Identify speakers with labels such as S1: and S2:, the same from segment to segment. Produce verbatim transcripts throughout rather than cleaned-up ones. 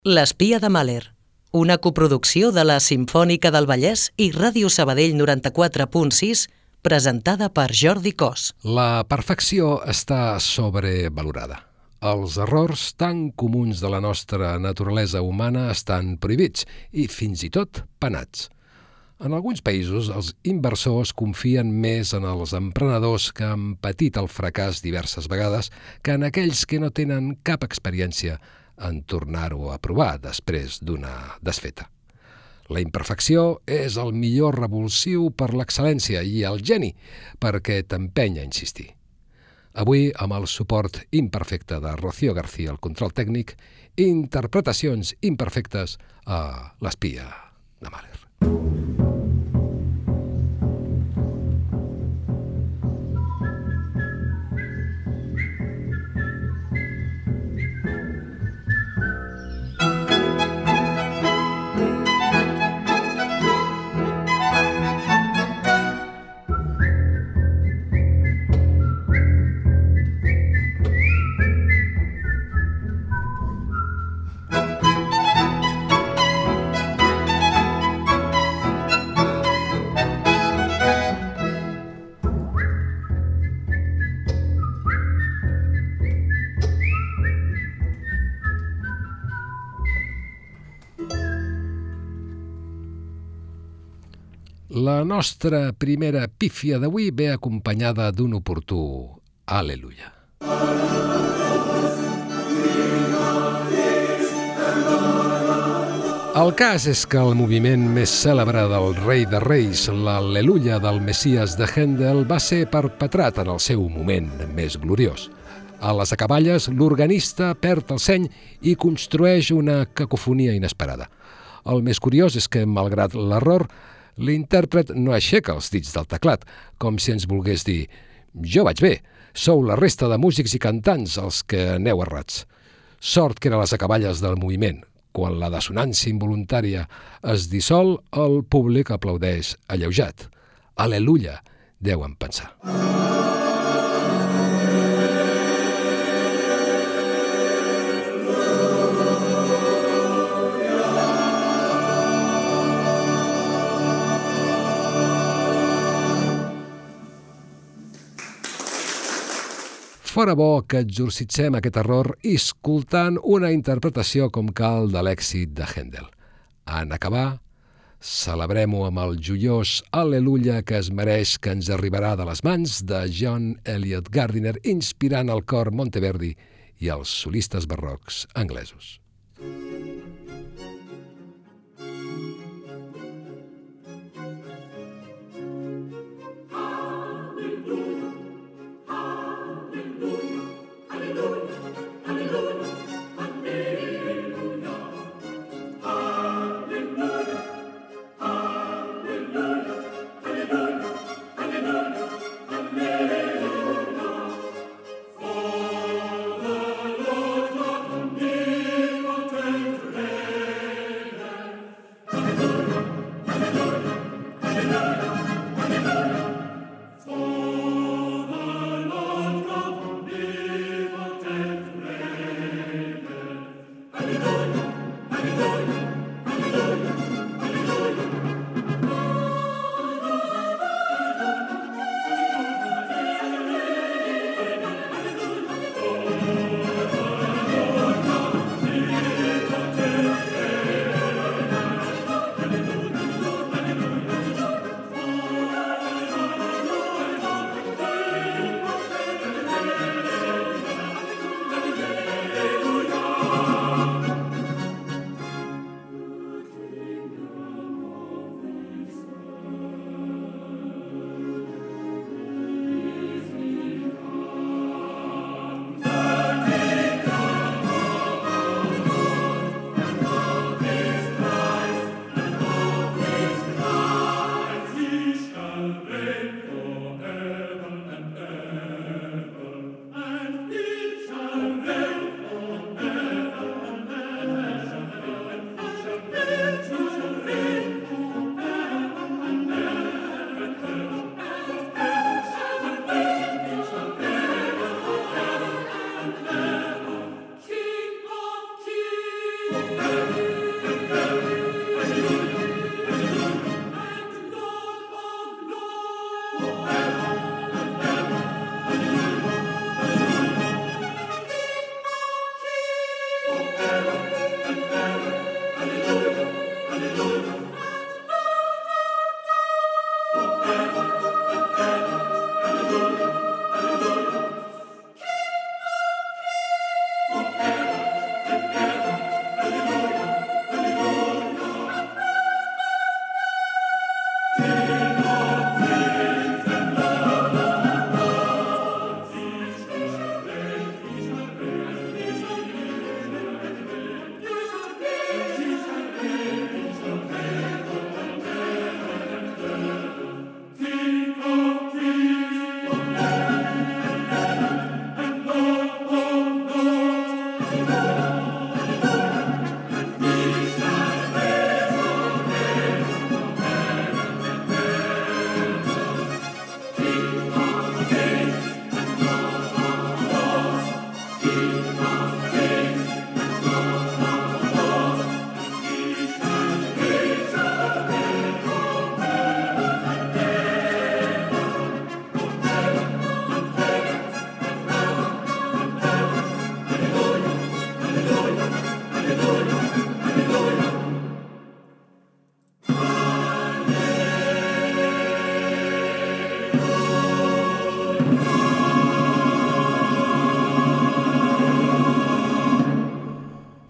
S1: L'espia de Mahler, una coproducció de la Simfònica del Vallès i Ràdio Sabadell noranta-quatre punt sis, presentada per Jordi Cos.
S2: La perfecció està sobrevalorada. Els errors tan comuns de la nostra naturalesa humana estan prohibits i fins i tot penats. En alguns països, els inversors confien més en els emprenedors que han patit el fracàs diverses vegades que en aquells que no tenen cap experiència en tornar-ho a provar després d'una desfeta. La imperfecció és el millor revulsiu per l'excel·lència i el geni perquè t'empeny a insistir. Avui, amb el suport imperfecte de Rocío García, el control tècnic, interpretacions imperfectes a l'espia de Mahler. La nostra primera pífia d'avui ve acompanyada d'un oportú Al·leluia. El cas és que el moviment més cèlebre del Rei de Reis, l'Al·leluia del Messies de Händel, va ser perpetrat en el seu moment més gloriós. A les acaballes, l'organista perd el seny i construeix una cacofonia inesperada. El més curiós és que, malgrat l'error, l'intèrpret no aixeca els dits del teclat, com si ens volgués dir «Jo vaig bé, sou la resta de músics i cantants els que aneu errats». Sort que eren les acaballes del moviment. Quan la dissonància involuntària es dissol, el públic aplaudeix alleujat. «Al·leluia», deuen pensar. Fora bo que exorcitzem aquest error escoltant una interpretació com cal de l'èxit de Händel. En acabar, celebrem-ho amb el joiós Al·leluia que es mereix, que ens arribarà de les mans de John Eliot Gardiner, inspirant el cor Monteverdi i els solistes barrocs anglesos.
S3: Thank you.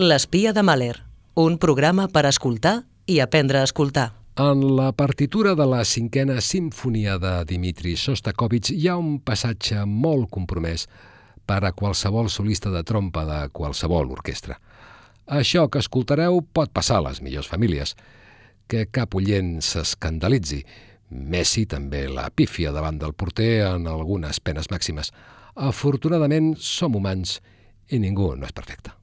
S1: L'espia de Mahler, un programa per escoltar i aprendre a escoltar.
S2: En la partitura de la cinquena simfonia de Dmitri Xostakóvitx hi ha un passatge molt compromès per a qualsevol solista de trompa de qualsevol orquestra. Això que escoltareu pot passar a les millors famílies. Que cap oient s'escandalitzi. Messi també la pífia davant del porter en algunes penes màximes. Afortunadament som humans i ningú no és perfecte.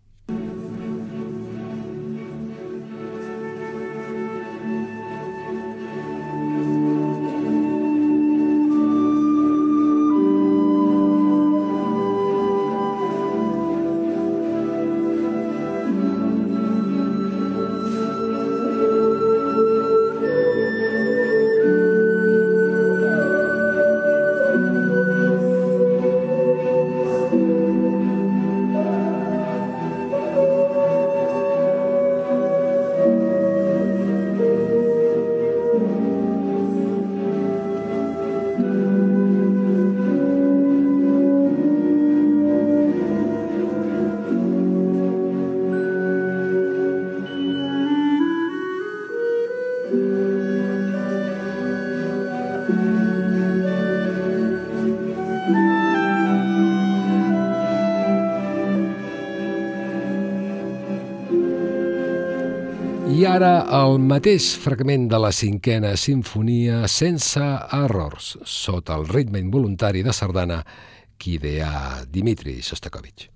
S2: I ara el mateix fragment de la cinquena simfonia sense errors, sota el ritme involuntari de sardana que ideà Dmitri Xostakóvitx.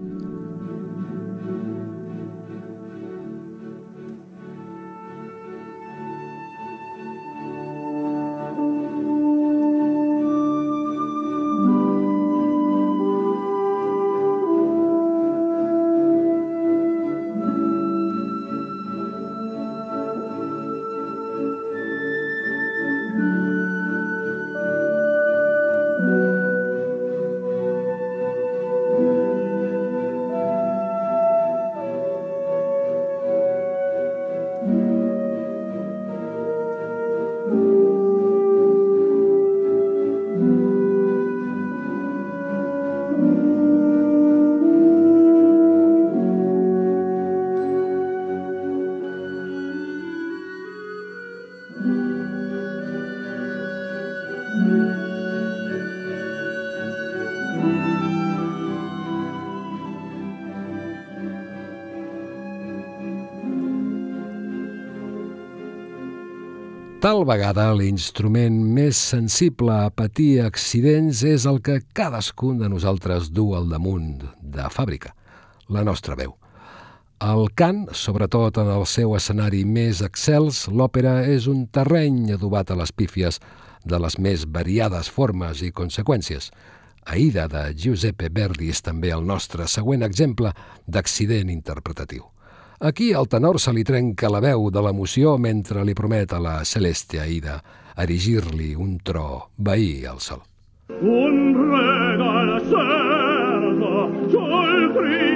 S2: Tal vegada l'instrument més sensible a patir accidents és el que cadascun de nosaltres du al damunt de fàbrica, la nostra veu. El cant, sobretot en el seu escenari més excels, l'òpera és un terreny adobat a les pífies de les més variades formes i conseqüències. Aida de Giuseppe Verdi és també el nostre següent exemple d'accident interpretatiu. Aquí al tenor se li trenca la veu de l'emoció mentre li promet a la Celeste Aida erigir-li un tro veí al sol. Un regal certo, sul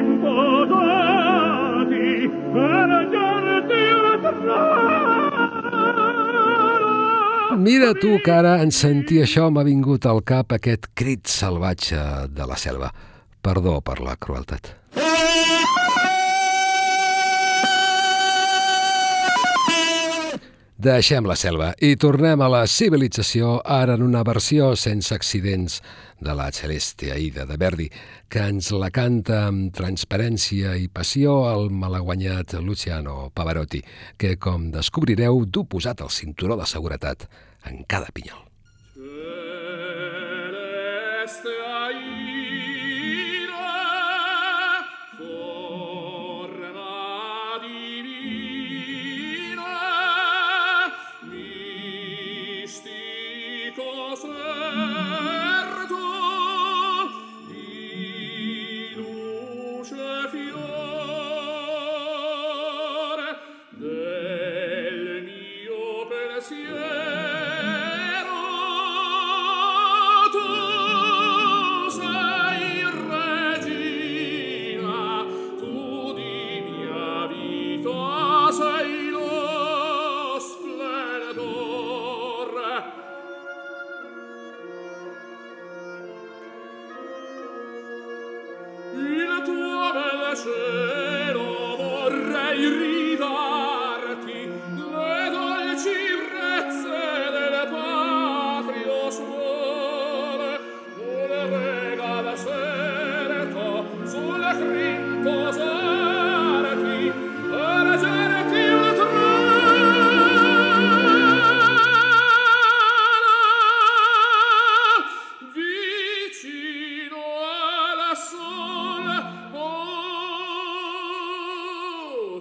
S2: rimpotati, per dir-ti Mira tu que ara en sentir això m'ha vingut al cap aquest crit salvatge de la selva. Perdó per la crueltat. Deixem la selva i tornem a la civilització, ara en una versió sense accidents de la Celeste Aida de Verdi, que ens la canta amb transparència i passió el malaguanyat Luciano Pavarotti, que, com descobrireu, du posat el cinturó de seguretat en cada pinyol. Celeste Aida, forma divina, certo di luce fiore del mio pensiero, tu sei regina, tu di mia vita sei.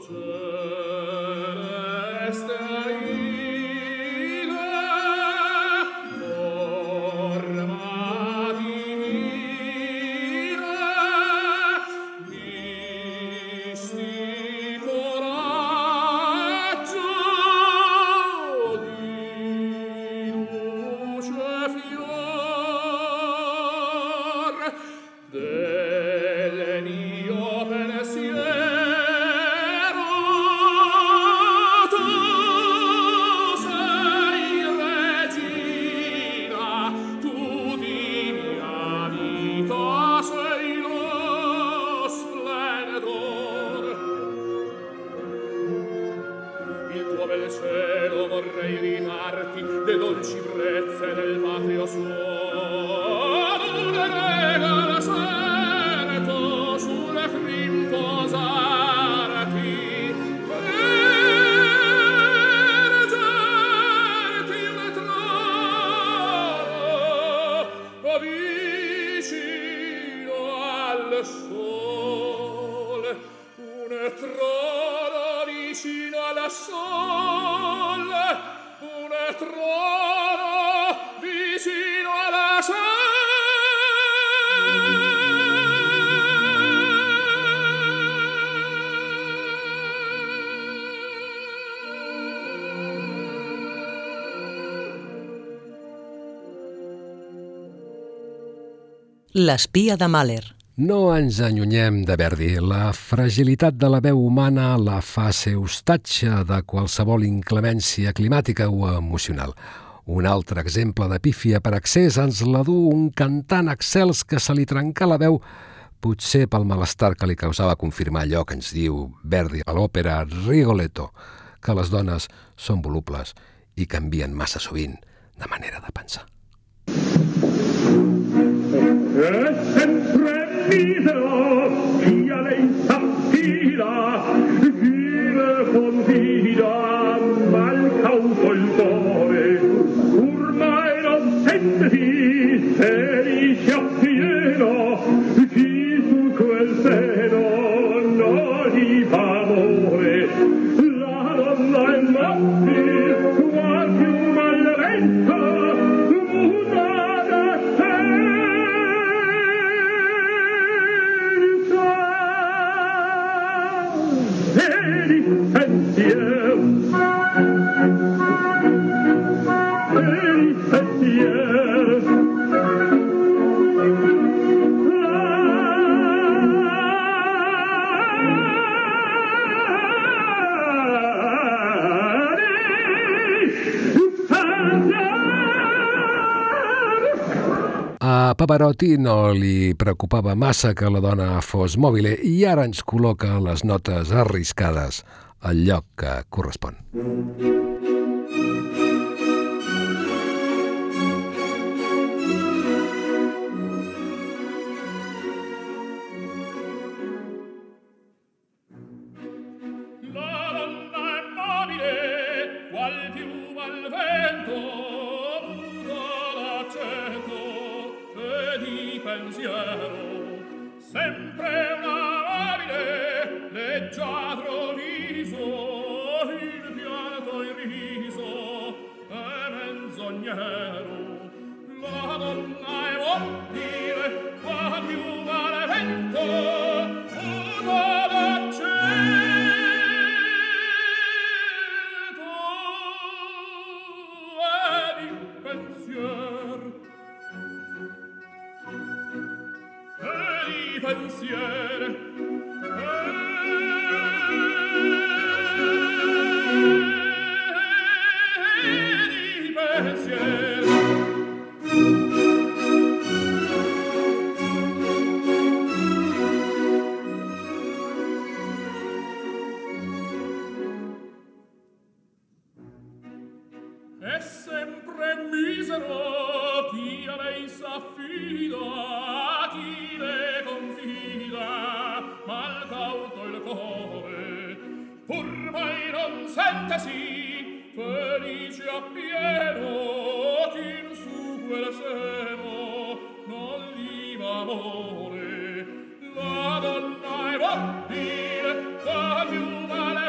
S1: L'espia de Mahler.
S2: No ens allunyem de Verdi. La fragilitat de la veu humana la fa ser hostatge de qualsevol inclemència climàtica o emocional. Un altre exemple de pífia per excés ens la du un cantant excels que se li trenca la veu, potser pel malestar que li causava confirmar allò que ens diu Verdi a l'òpera Rigoletto, que les dones són volubles i canvien massa sovint de manera de pensar.
S3: È sempre misero chi a lei s'affida, chi le confida, mal cauto il cuore, ormai non senti se dice appieno, chi su quel seno non gli fa amore. La donna è matti, qual più malventa, muta da sé. Pensiero, pensiero,
S2: A Pavarotti no li preocupava massa que la dona fos mòbil i ara ens col·loca les notes arriscades al lloc que correspon.
S4: Sempre una amabile, leggiadro viso, il pianto il riso è menzognero. La donna è mobile, qua più vale vento, muta d'accento e di pensier. E di pensier. È sempre misero chi a lei s'affida, chi le confida, mal cauto il cuore, pur mai non sentesi felice appieno, chi su quel seno non gli va amore. La donna è mobile, qua più vale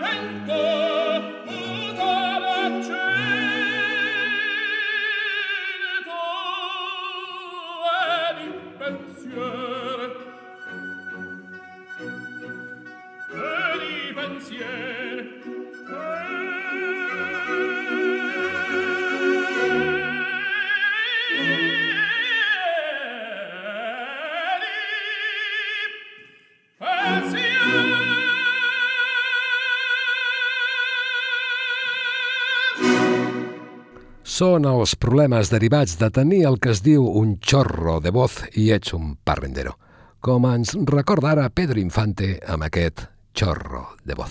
S2: Són els problemes derivats de tenir el que es diu un chorro de voz i ets un parrendero, com ens recorda ara Pedro Infante amb aquest chorro de voz.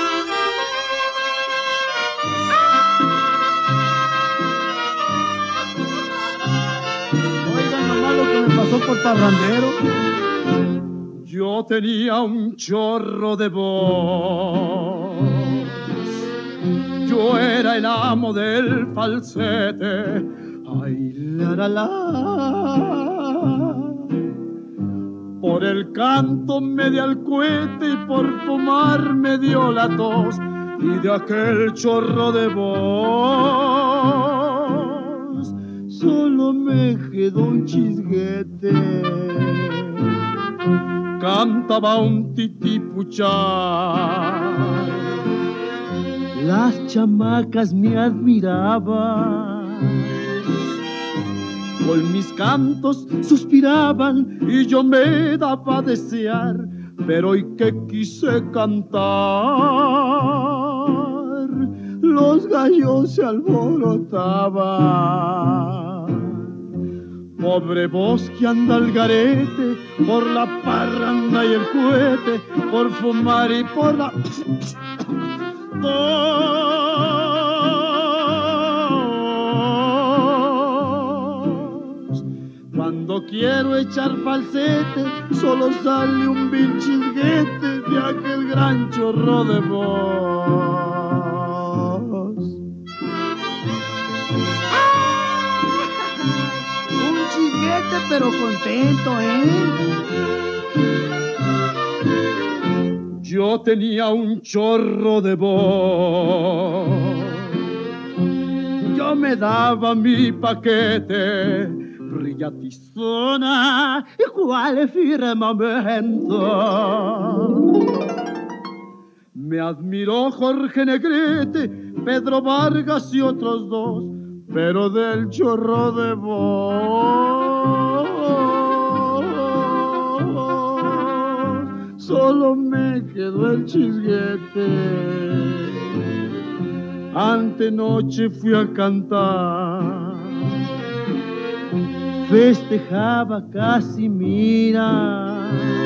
S5: Oigan nomás lo que me pasó por parrandero. Yo tenía un chorro de voz. Yo era el amo del falsete. Ay, la, la, la. Por el canto me di al cohete y por fumar me dio la tos. Y de aquel chorro de voz solo me quedó un chisguete. Cantaba un titipuchar. Las chamacas me admiraban, con mis cantos suspiraban y yo me daba a desear, pero hoy que quise cantar, los gallos se alborotaban. Pobre voz que anda al garete, por la parranda y el cohete, por fumar y por la... Cuando quiero echar falsete, solo sale un vil chisguete de aquel gran chorro de voz.
S6: Un chisguete pero contento, ¿eh?
S5: Yo tenía un chorro de voz. Yo me daba mi paquete, brillatizona y cual firmamento. Me admiró Jorge Negrete, Pedro Vargas y otros dos, pero del chorro de voz solo me quedó el chisguete. Antenoche fui a cantar, festejaba Casimira.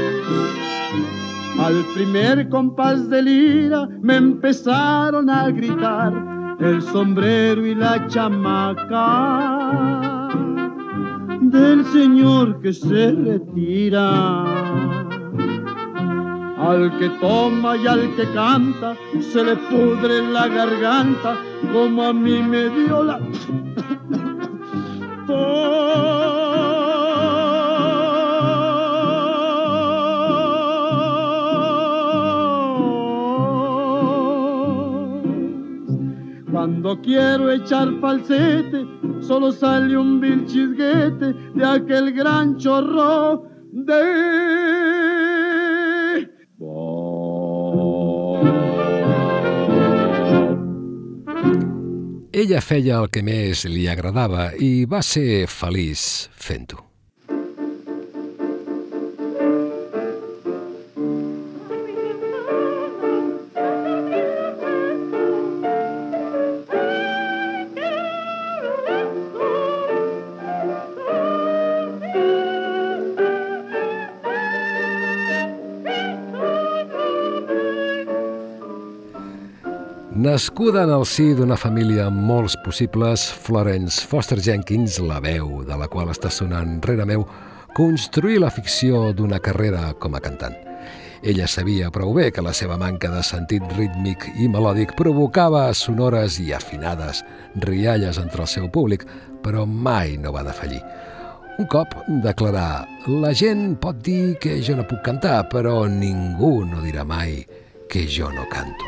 S5: Al primer compás de lira me empezaron a gritar el sombrero y la chamaca del señor que se retira. Al que toma y al que canta se le pudre la garganta, como a mí me dio la Cuando quiero echar falsete, solo sale un vil chisguete de aquel gran chorro de...
S2: Ella feia el que més li agradava i va ser feliç fent-ho. Nascuda en el si d'una família amb molts possibles, Florence Foster Jenkins, la veu de la qual està sonant rere meu, construí la ficció d'una carrera com a cantant. Ella sabia prou bé que la seva manca de sentit rítmic i melòdic provocava sonores i afinades rialles entre el seu públic, però mai no va defallir. Un cop declarà: «La gent pot dir que jo no puc cantar, però ningú no dirà mai que jo no canto».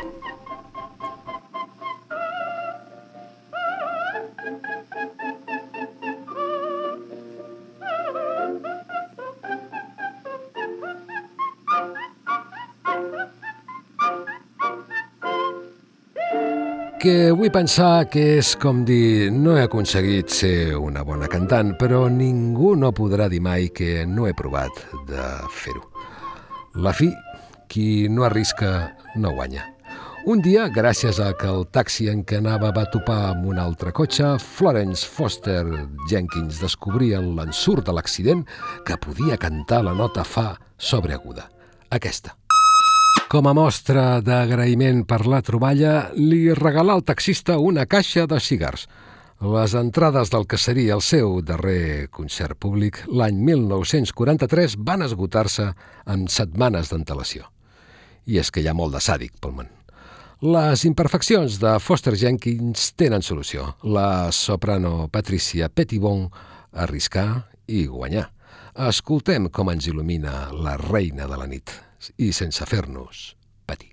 S2: que vull pensar que és com dir no he aconseguit ser una bona cantant, però ningú no podrà dir mai que no he provat de fer-ho. La fi, qui no arrisca no guanya. Un dia, gràcies a que el taxi en què anava va topar amb un altre cotxe, Florence Foster Jenkins descobria en l'ensurt de l'accident que podia cantar la nota fa sobreaguda. Aquesta. Com a mostra d'agraïment per la troballa, li regalà al taxista una caixa de cigars. Les entrades del que seria el seu darrer concert públic l'any mil nou-cents quaranta-tres van esgotar-se amb setmanes d'antelació. I és que hi ha molt de sàdic pel món. Les imperfeccions de Foster Jenkins tenen solució. La soprano Patricia Pettibone arriscar i guanyar. Escoltem com ens il·lumina la reina de la nit i sense fer-nos patir.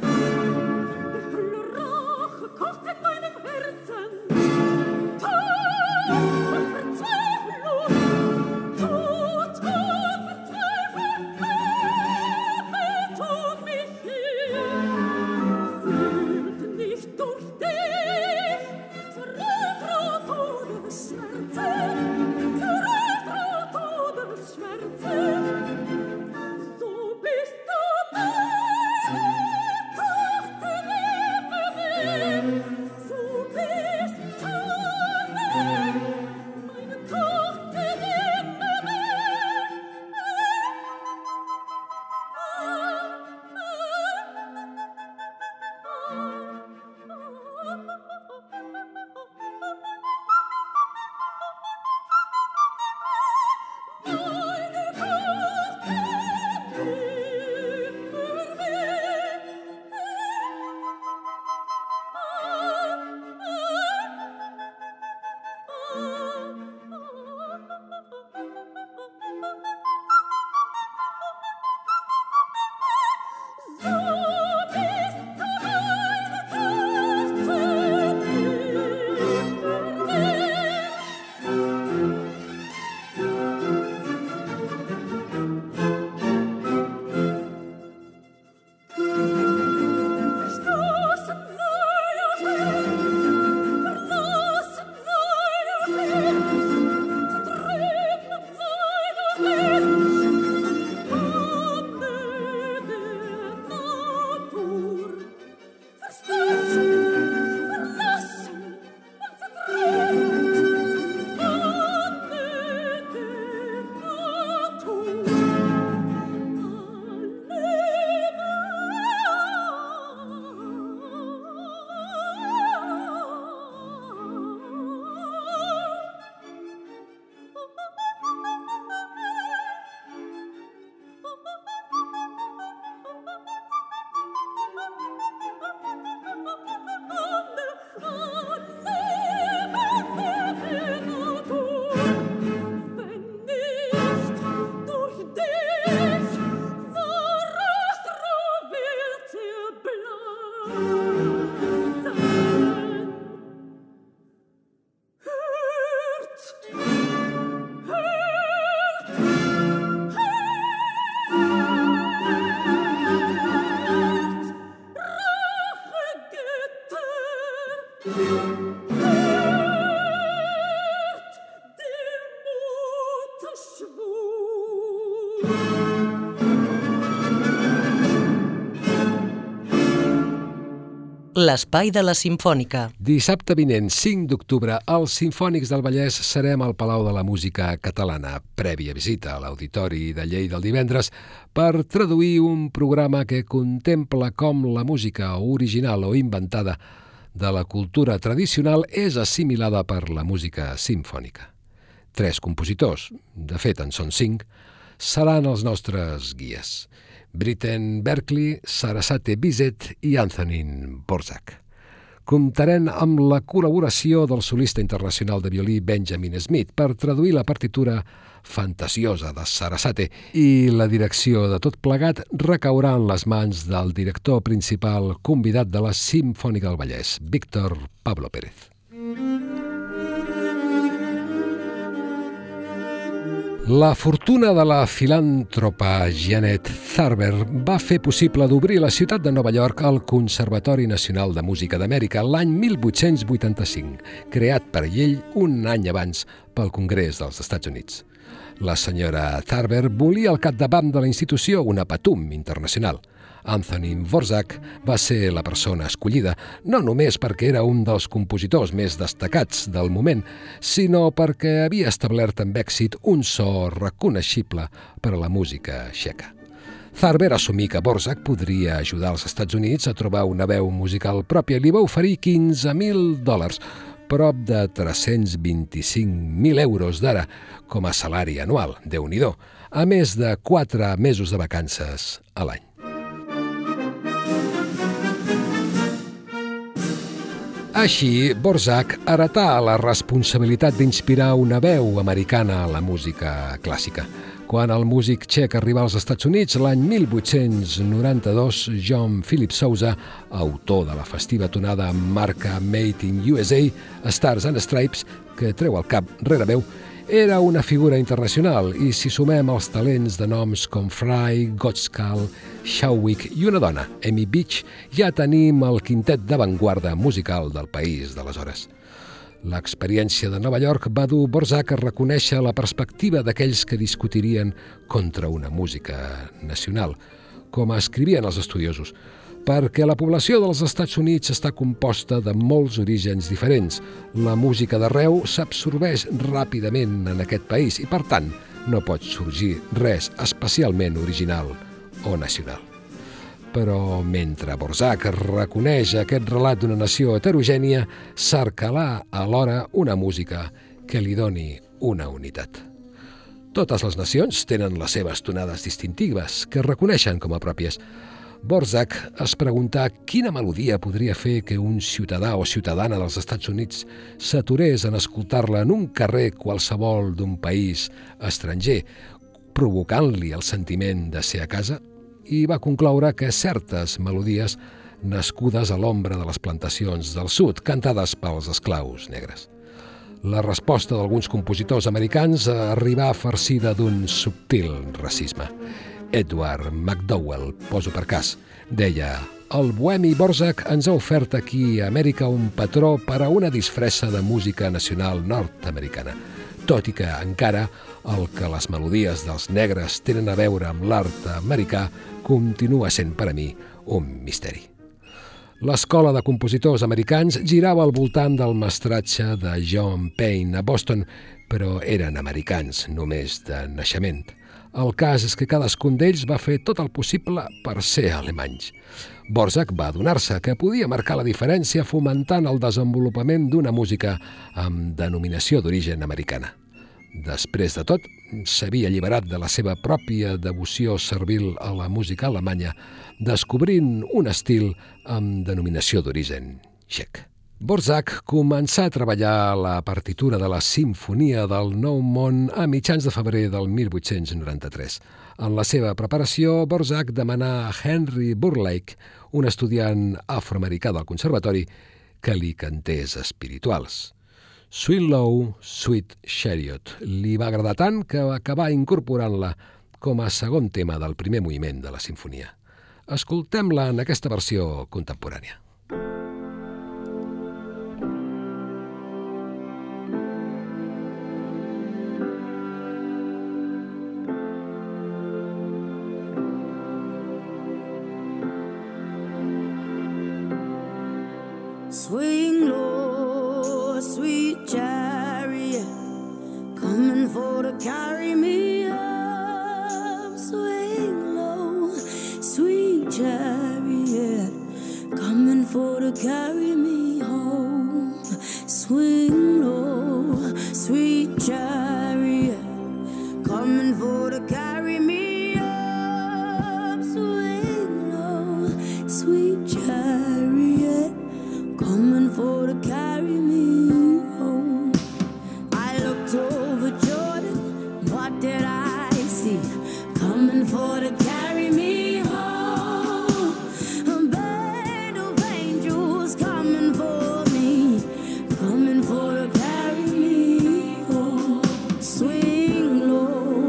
S1: L'espai de la Simfònica.
S2: Dissabte vinent, cinc d'octubre, els Simfònics del Vallès serem al Palau de la Música Catalana, prèvia visita a l'Auditori de Lleida el divendres, per traduir un programa que contempla com la música original o inventada de la cultura tradicional és assimilada per la música simfònica. Tres compositors, de fet en són cinc, seran els nostres guies. Britten Berkeley, Sarasate Bizet i Antonín Dvořák. Comptarem amb la col·laboració del solista internacional de violí Benjamin Smith per traduir la partitura fantasiosa de Sarasate i la direcció de tot plegat recaurà en les mans del director principal convidat de la Simfònica del Vallès, Víctor Pablo Pérez. La fortuna de la filàntropa Janet Thurber va fer possible d'obrir a la ciutat de Nova York el Conservatori Nacional de Música d'Amèrica l'any mil vuit-cents vuitanta-cinc, creat per ell un any abans pel Congrés dels Estats Units. La senyora Thurber volia al capdavant de la institució una patum internacional. Anthony Dvorak va ser la persona escollida, no només perquè era un dels compositors més destacats del moment, sinó perquè havia establert amb èxit un so reconeixible per a la música txeca. Thurber assumí que Dvorak podria ajudar els Estats Units a trobar una veu musical pròpia i li va oferir quinze mil dòlars, prop de tres-cents vint-i-cinc mil euros d'ara, com a salari anual, Déu-n'hi-do, a més de quatre mesos de vacances a l'any. Així, Dvorak heretà la responsabilitat d'inspirar una veu americana a la música clàssica. Quan el músic txec arribà als Estats Units, l'any mil vuit-cents noranta-dos, John Philip Sousa, autor de la festiva tonada amb marca Made in U S A, Stars and Stripes, que treu el cap rere veu, era una figura internacional i si sumem els talents de noms com Fry, Gottschall, Schauwick i una dona, Amy Beach, ja tenim el quintet d'avantguarda musical del país d'aleshores. L'experiència de Nova York va dur Dvorak a reconèixer la perspectiva d'aquells que discutirien contra una música nacional, com escrivien els estudiosos, perquè la població dels Estats Units està composta de molts orígens diferents. La música d'arreu s'absorbeix ràpidament en aquest país i, per tant, no pot sorgir res especialment original o nacional. Però mentre Dvorak reconeix aquest relat d'una nació heterogènia, cercalà alhora una música que li doni una unitat. Totes les nacions tenen les seves tonades distintives que reconeixen com a pròpies. Dvorak es preguntà quina melodia podria fer que un ciutadà o ciutadana dels Estats Units s'aturés en escoltar-la en un carrer qualsevol d'un país estranger, provocant-li el sentiment de ser a casa, i va concloure que certes melodies nascudes a l'ombra de les plantacions del sud, cantades pels esclaus negres. La resposta d'alguns compositors americans arribà farcida d'un subtil racisme. Edward McDowell, poso per cas, deia: «El bohemi Dvorak ens ha ofert aquí a Amèrica un patró per a una disfressa de música nacional nord-americana, tot i que encara el que les melodies dels negres tenen a veure amb l'art americà continua sent per a mi un misteri». L'escola de compositors americans girava al voltant del mestratge de John Payne a Boston, però eren americans només de naixement. El cas és que cadascun d'ells va fer tot el possible per ser alemanys. Dvorak va adonar-se que podia marcar la diferència fomentant el desenvolupament d'una música amb denominació d'origen americana. Després de tot, s'havia alliberat de la seva pròpia devoció servil a la música alemanya, descobrint un estil amb denominació d'origen txec. Dvorak començà a treballar a la partitura de la Simfonia del Nou Món a mitjans de febrer del mil vuit-cents noranta-tres. En la seva preparació, Dvorak demanà a Henry Burleigh, un estudiant afroamericà del conservatori, que li cantés espirituals. Sweet Low, Sweet Chariot li va agradar tant que acabà incorporant-la com a segon tema del primer moviment de la sinfonia. Escoltem-la en aquesta versió contemporània.
S7: Swing low, sweet chariot, coming for to carry me up. Swing low, sweet chariot, coming for to carry me home. Swing low, sweet chariot, coming for to carry me up. Swing low, sweet chariot, coming for to carry me home. I looked over Jordan, what did I see? Coming for to carry me home. A band of angels coming for me, coming for to carry me home. Swing low,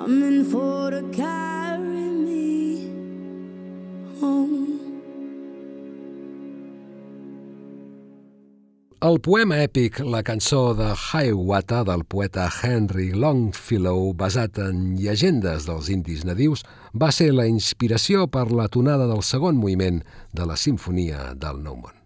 S7: coming for to carry me home.
S2: El poema èpic La cançó de Hiawatha del poeta Henry Longfellow, basat en llegendes dels indis nadius, va ser la inspiració per la tonada del segon moviment de la Simfonia del Nou Món.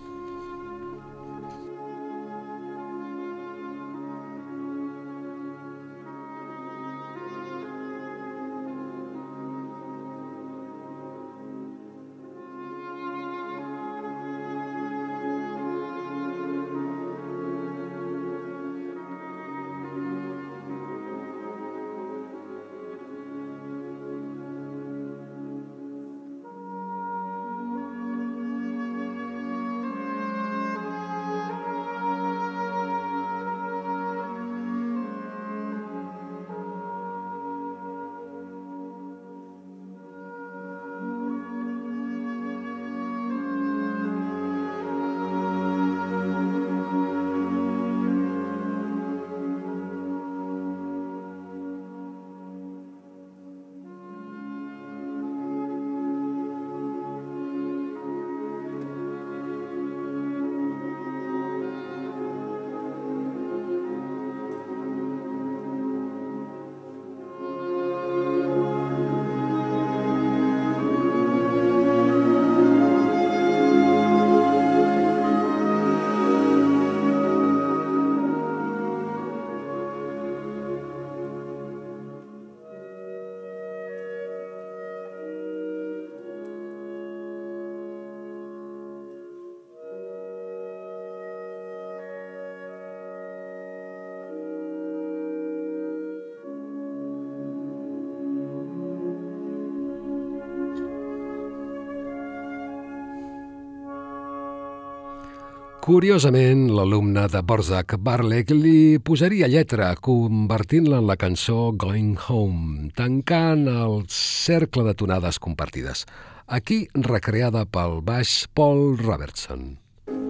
S2: Curiosament, l'alumne de Dvořák, Bartók, li posaria lletra, convertint-la en la cançó Going Home, tancant el cercle de tonades compartides, aquí recreada pel baix Paul Robertson.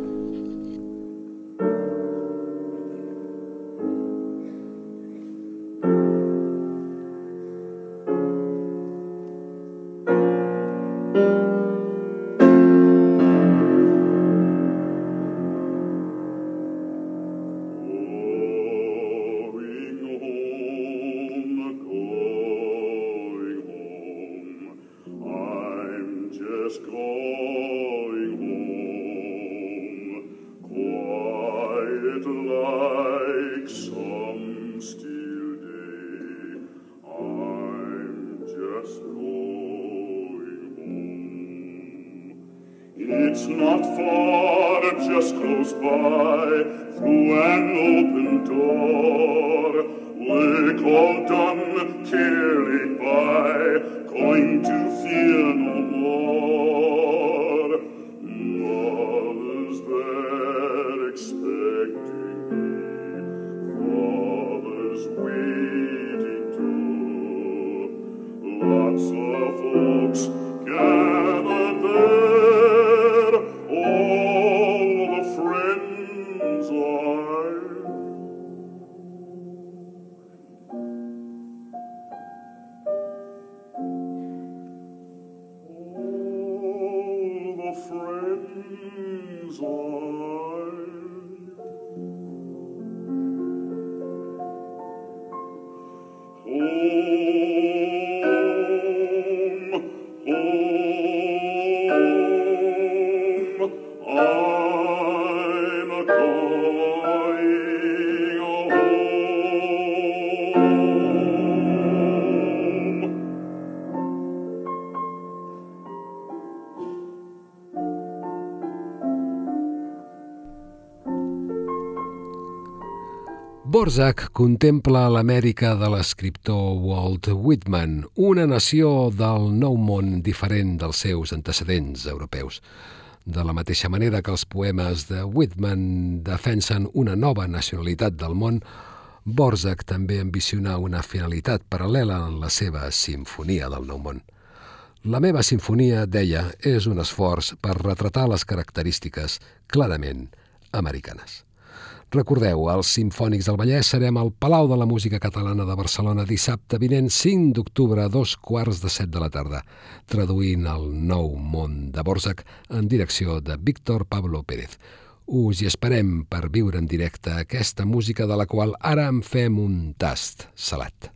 S4: It's not far, just close by, through an open door. Work all done, care laid by, going to fear no more. Mother's there expecting me, father's waiting too. Lots of folks gathered there, all the friends I all the friends I
S2: Dvořák contempla l'Amèrica de l'escriptor Walt Whitman, una nació del nou món diferent dels seus antecedents europeus. De la mateixa manera que els poemes de Whitman defensen una nova nacionalitat del món, Dvořák també ambicionà una finalitat paral·lela en la seva Simfonia del Nou Món. La meva simfonia, deia, és un esforç per retratar les característiques clarament americanes. Recordeu, els Simfònics del Vallès serem al Palau de la Música Catalana de Barcelona dissabte vinent cinc d'octubre a dos quarts de set de la tarda, traduint el Nou món de Dvořák en direcció de Víctor Pablo Pérez. Us hi esperem per viure en directe aquesta música de la qual ara en fem un tast salat.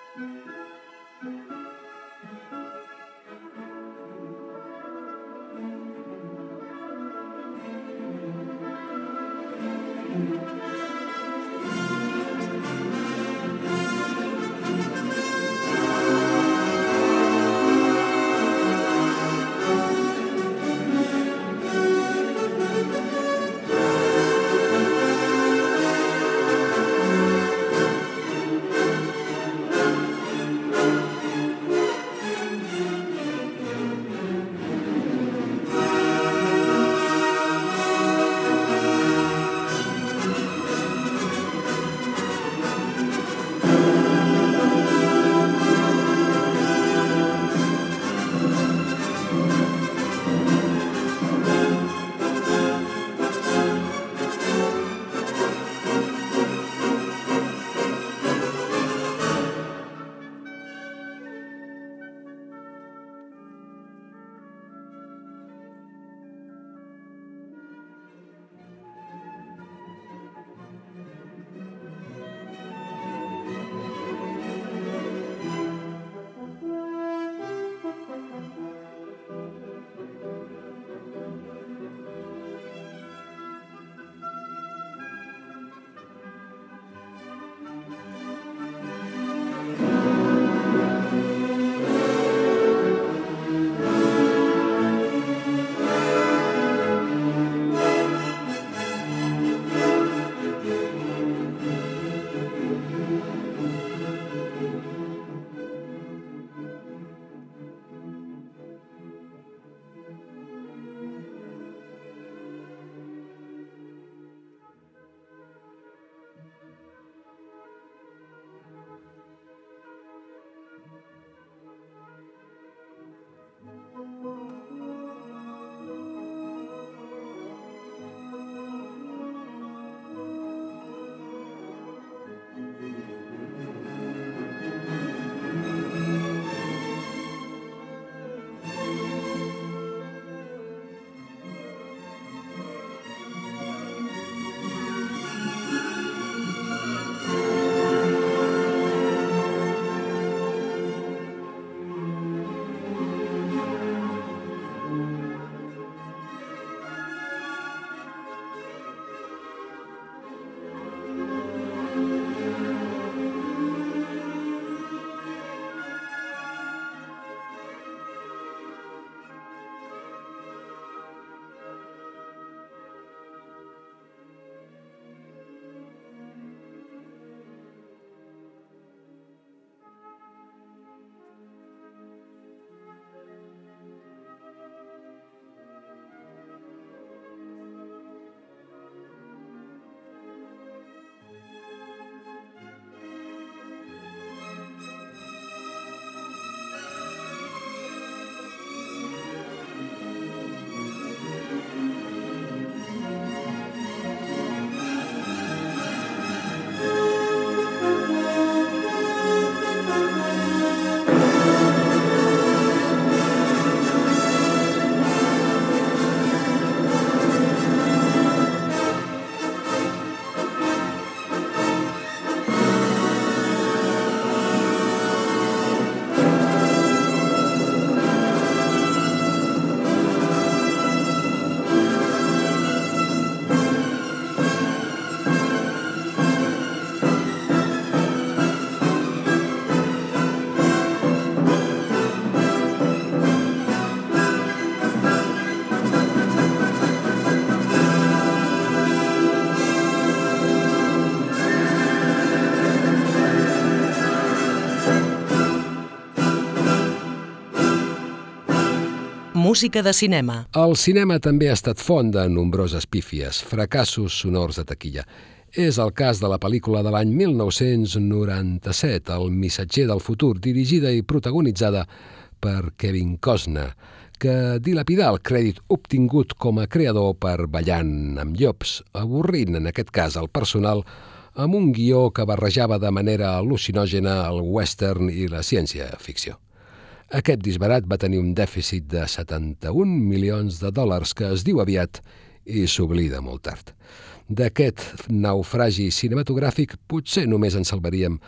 S1: música de cinema.
S2: El cinema també ha estat font de nombroses pífies, fracassos sonors de taquilla. És el cas de la pel·lícula de l'any mil nou-cents noranta-set, El missatger del futur, dirigida i protagonitzada per Kevin Costner, que dilapidà el crèdit obtingut com a creador per Ballant amb llops, avorrint en aquest cas el personal amb un guió que barrejava de manera al·lucinògena el western i la ciència-ficció. Aquest disbarat va tenir un dèficit de setanta-un milions de dòlars que es diu aviat i s'oblida molt tard. D'aquest naufragi cinematogràfic potser només en salvaríem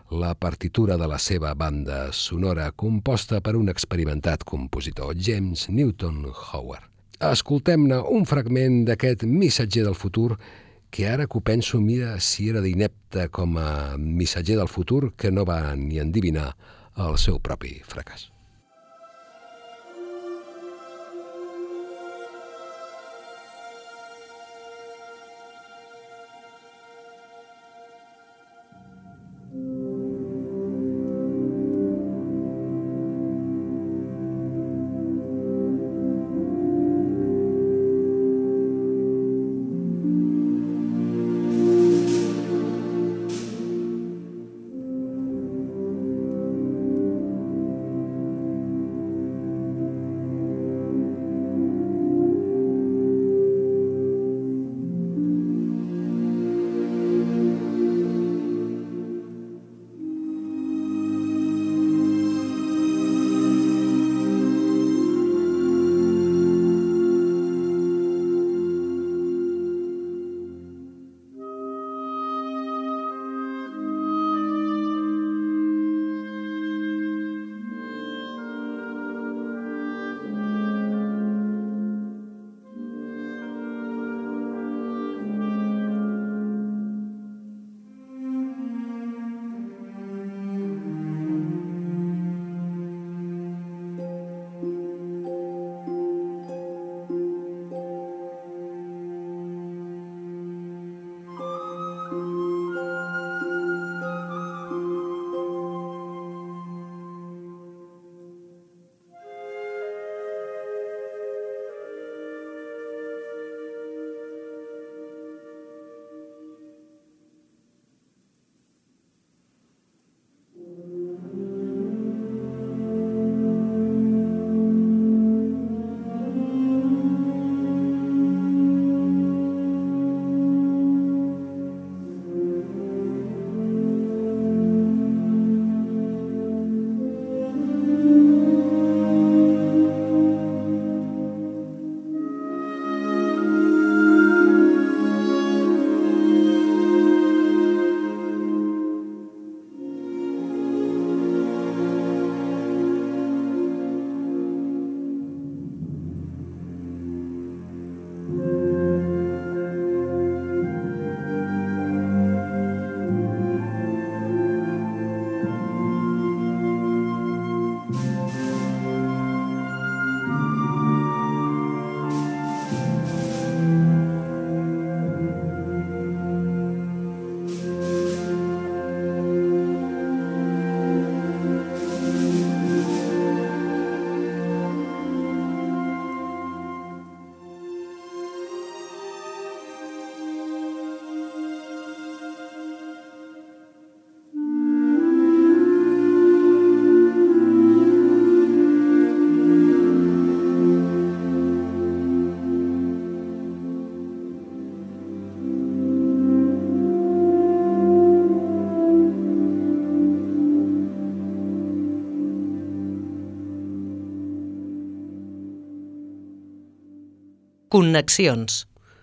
S2: la partitura de la seva banda sonora composta per un experimentat compositor, James Newton Howard. Escoltem-ne un fragment d'aquest missatger del futur que ara que ho penso, mira si era d'inepte com a missatger del futur que no va ni endevinar el seu propi fracàs.
S1: Connexions.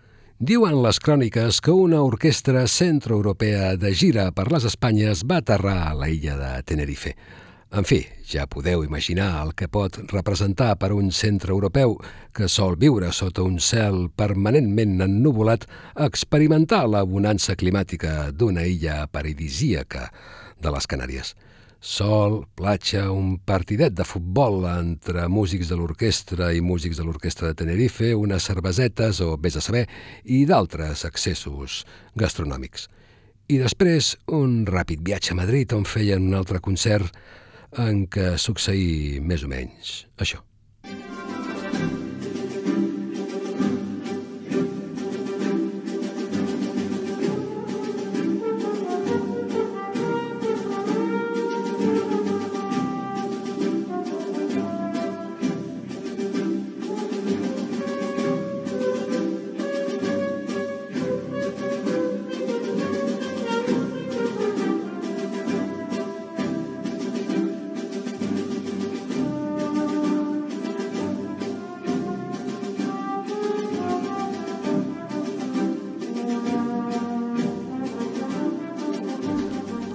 S2: Diuen les cròniques que una orquestra centroeuropea de gira per les Espanyes va aterrar a la illa de Tenerife. En fi, ja podeu imaginar el que pot representar per un centreeuropeu que sol viure sota un cel permanentment ennuvolat experimentar la bonança climàtica d'una illa paradisíaca de les Canàries. Sol, platja, un partidet de futbol entre músics de l'orquestra i músics de l'orquestra de Tenerife, unes cervesetes o vés a saber, i d'altres accessos gastronòmics. I després un ràpid viatge a Madrid on feien un altre concert en què succeí més o menys això.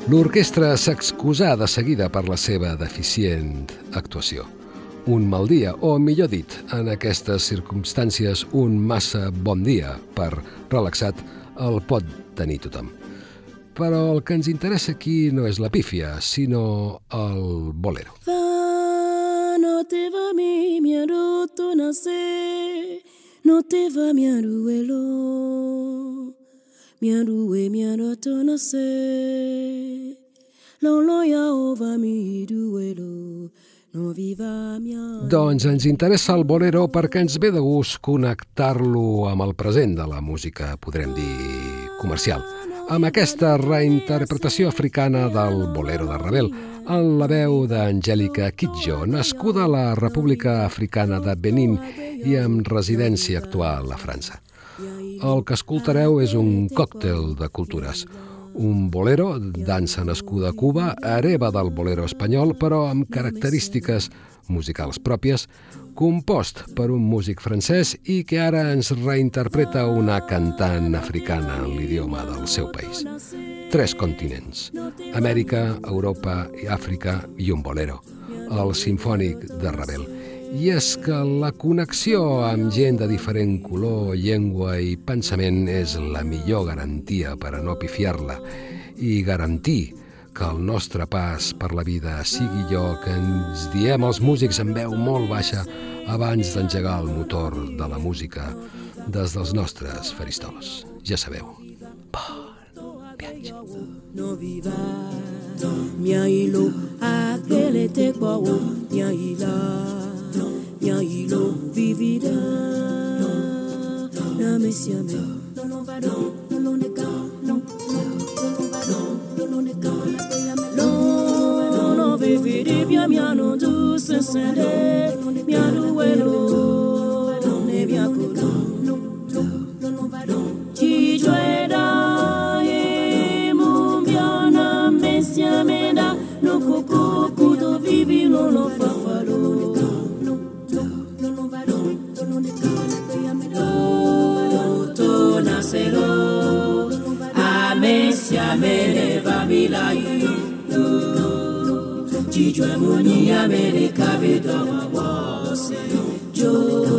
S2: L'orquestra s'excusà de seguida per la seva deficient actuació. Un mal dia, o millor dit, en aquestes circumstàncies, un massa bon dia per relaxat el pot tenir tothom. Però el que ens interessa aquí no és la pífia, sinó el bolero.
S7: No te va mi miaruto nace, no te va miaruelo, miarue miaruto nace, lolo ya ova mi duelo. No viva mia...
S2: Doncs ens interessa el bolero perquè ens ve de gust connectar-lo amb el present de la música, podrem dir, comercial, amb aquesta reinterpretació africana del bolero de Ravel, en la veu d'Angèlica Kidjo, nascuda a la República Africana de Benín i amb residència actual a França. El que escoltareu és un còctel de cultures. Un bolero, dansa nascuda a Cuba, hereva del bolero espanyol, però amb característiques musicals pròpies, compost per un músic francès i que ara ens reinterpreta una cantant africana en l'idioma del seu país. Tres continents, Amèrica, Europa i Àfrica, i un bolero, el simfònic de Ravel. I és que la connexió amb gent de diferent color, llengua i pensament és la millor garantia per a no pifiar-la i garantir que el nostre pas per la vida sigui allò que ens diem els músics en veu molt baixa abans d'engegar el motor de la música des dels nostres faristols. Ja sabeu. Bon viatge.
S7: No viva miailo aquele te kwao miaila miailo vivida na mesiame no no va no no neka no no no neka no no viviri bien miano du sensende miano welo ne biakulo no no no va no ti joeda e mumbiana mesiamenda no coco kudo vivi no no fafalo Nasero amesia mele vamila yo jijwe muni amele kabedo wose jo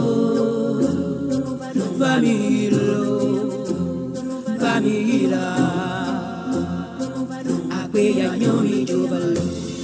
S7: vamilo vamila akwe ya nyomi jovalo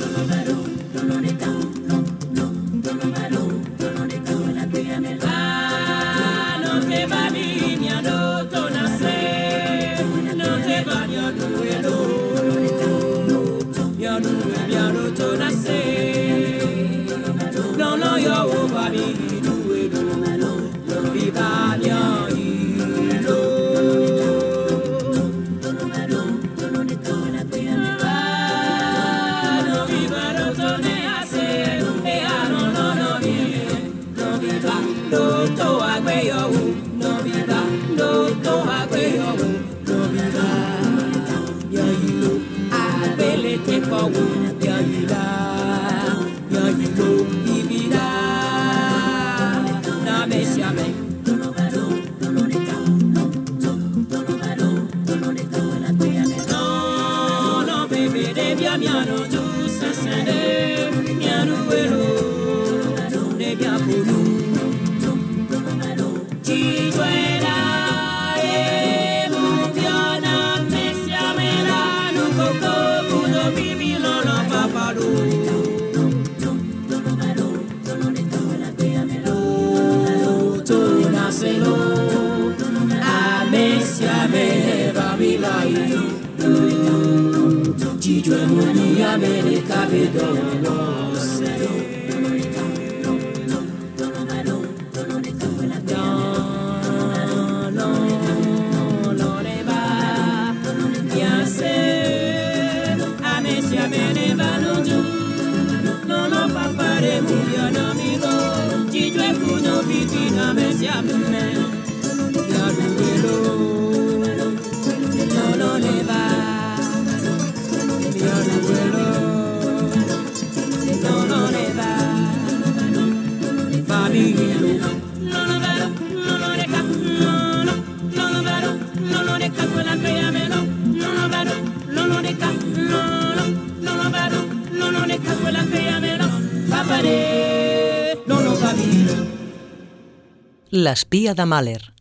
S7: Jijwe muni amele kabedo wose
S1: L'espia de Mahler.